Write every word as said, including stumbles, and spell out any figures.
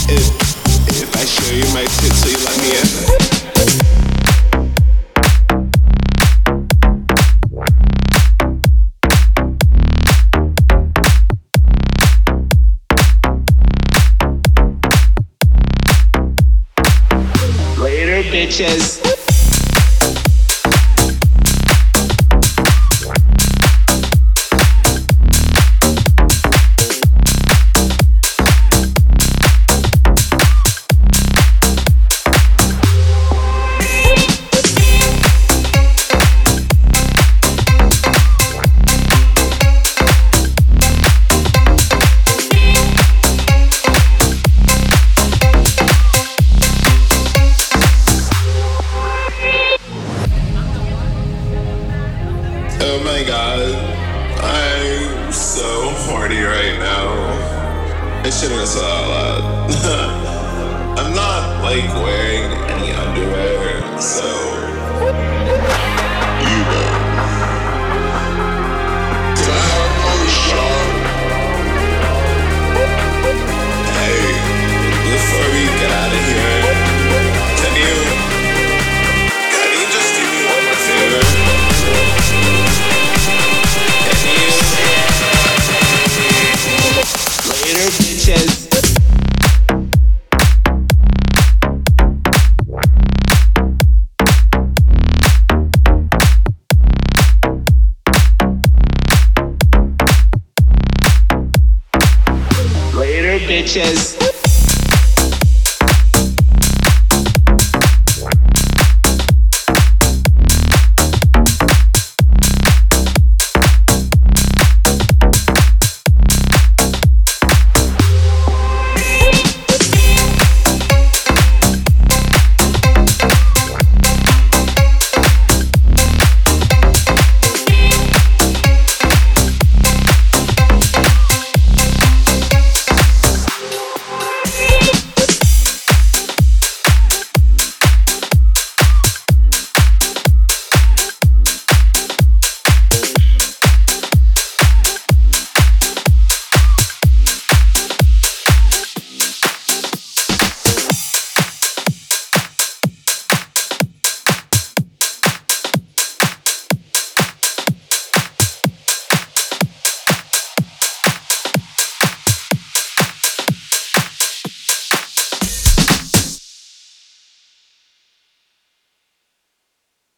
If, if I show you my tits, will you let me in? Later, bitches. Oh my god, I'm so horny right now. I shouldn't have said that out loud. I'm not like wearing any underwear, so you know. Can I have another shot? Hey, before we get out of here, can you, can you just do me one more favor? Later, bitches. Later, bitches.